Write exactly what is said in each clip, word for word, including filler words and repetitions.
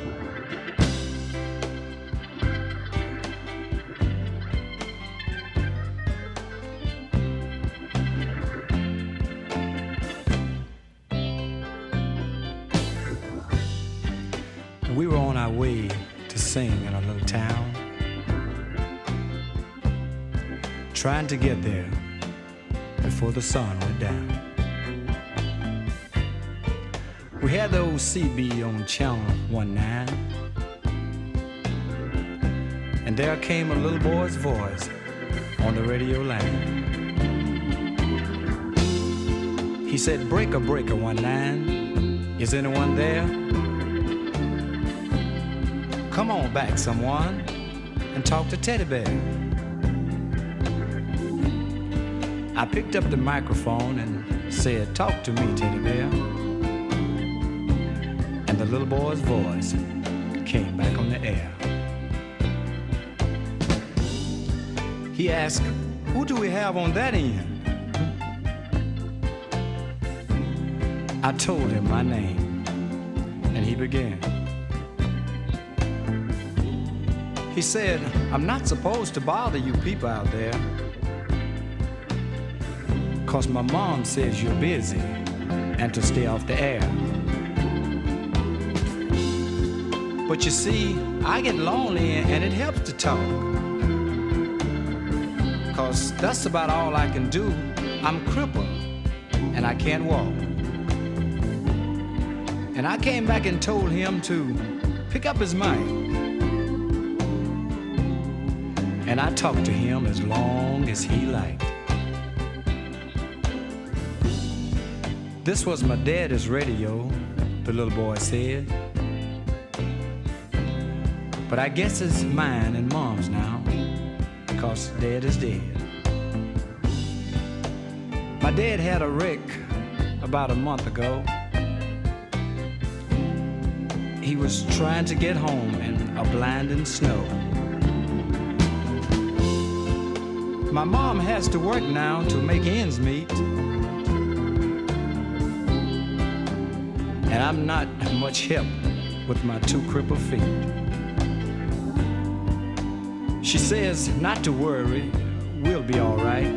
We were on our way to sing in a little town, trying to get there before the sun went down. We had the old C B on channel one nine, and there came a little boy's voice on the radio line. He said, "Breaker, breaker, one nine, is anyone there? Come on back, someone, and talk to Teddy Bear." I picked up the microphone and said, "Talk to me, Teddy Bear." And the little boy's voice came back on the air. He asked, "Who do we have on that end?" I told him my name, and he began. He said, "I'm not supposed to bother you people out there, 'cause my mom says you're busy and to stay off the air. But you see, I get lonely and it helps to talk, 'cause that's about all I can do. I'm crippled and I can't walk." And I came back and told him to pick up his mic. And I talked to him as long as he liked. "This was my daddy's radio," the little boy said. "But I guess it's mine and mom's now, 'cause dad is dead." My dad had a wreck about a month ago. He was trying to get home in a blinding snow. My mom has to work now to make ends meet, and I'm not much help with my two crippled feet. She says not to worry, we'll be all right.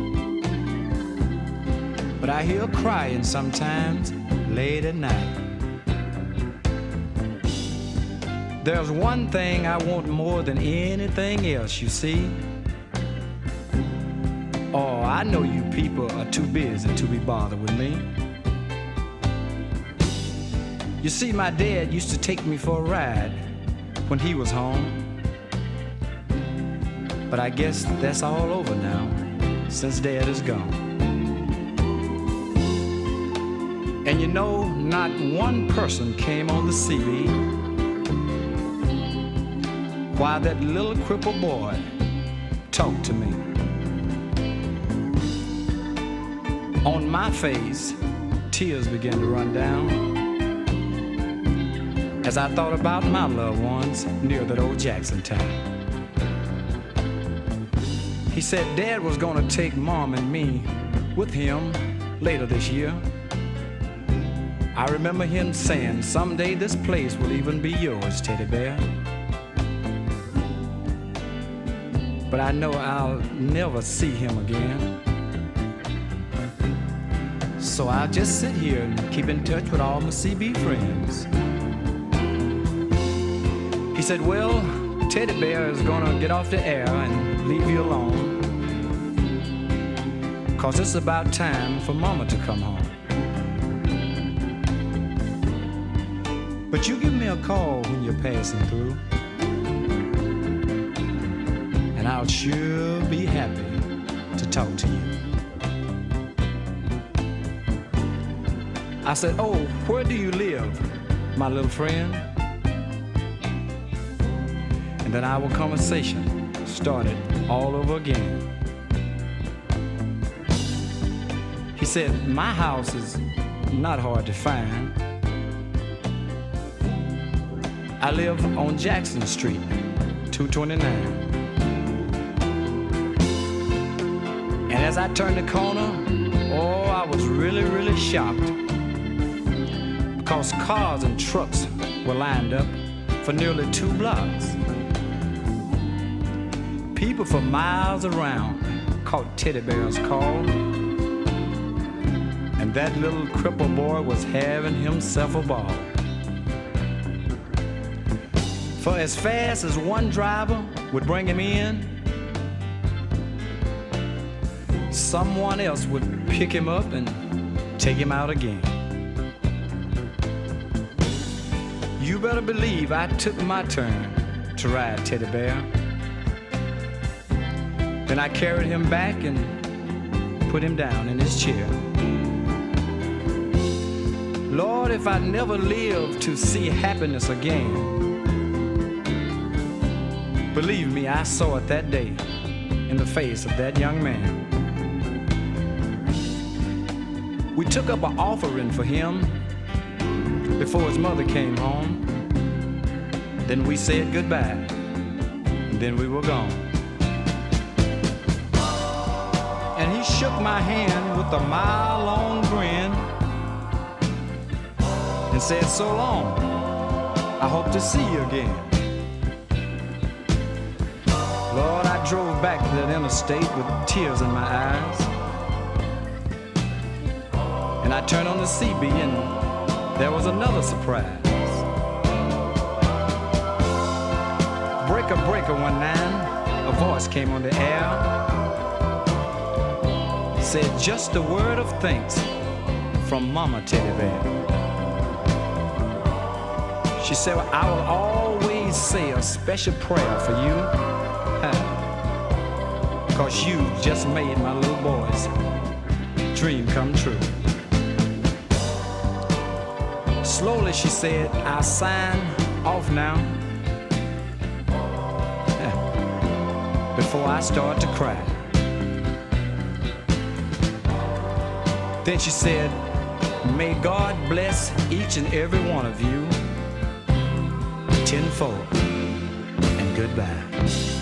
But I hear her crying sometimes late at night. There's one thing I want more than anything else, you see. Oh, I know you people are too busy to be bothered with me. You see, my dad used to take me for a ride when he was home. But I guess that's all over now, since dad is gone. And you know, not one person came on the C B while that little crippled boy talked to me. On my face, tears began to run down as I thought about my loved ones near that old Jackson town. He said Dad was gonna take Mom and me with him later this year. I remember him saying, "Someday this place will even be yours, Teddy Bear." But I know I'll never see him again. So I'll just sit here and keep in touch with all my C B friends. He said, "Well, Teddy Bear is gonna get off the air and leave you alone, 'cause it's about time for Mama to come home. But you give me a call when you're passing through, and I'll sure be happy to talk to you." I said, "Oh, where do you live, my little friend?" And then our conversation started all over again. He said, "My house is not hard to find. I live on Jackson Street, two twenty-nine. And as I turned the corner, oh, I was really, really shocked, because cars and trucks were lined up for nearly two blocks. People for miles around caught Teddy Bear's call, and that little cripple boy was having himself a ball. For as fast as one driver would bring him in, someone else would pick him up and take him out again. You better believe I took my turn to ride Teddy Bear. Then I carried him back and put him down in his chair. Lord, if I never live to see happiness again, believe me, I saw it that day in the face of that young man. We took up an offering for him before his mother came home. Then we said goodbye, and then we were gone. And he shook my hand with a mile-long grin and said, so long, I hope to see you again. Lord, I drove back to that interstate with tears in my eyes. And I turned on the C B and there was another surprise. Breaker, breaker, one nine, a voice came on the air. Said just a word of thanks from Mama Teddy Bear. She said, well, I will always say a special prayer for you, because you just made my little boy's dream come true. Slowly she said, I'll sign off now, before I start to cry. Then she said, may God bless each and every one of you tenfold, and goodbye.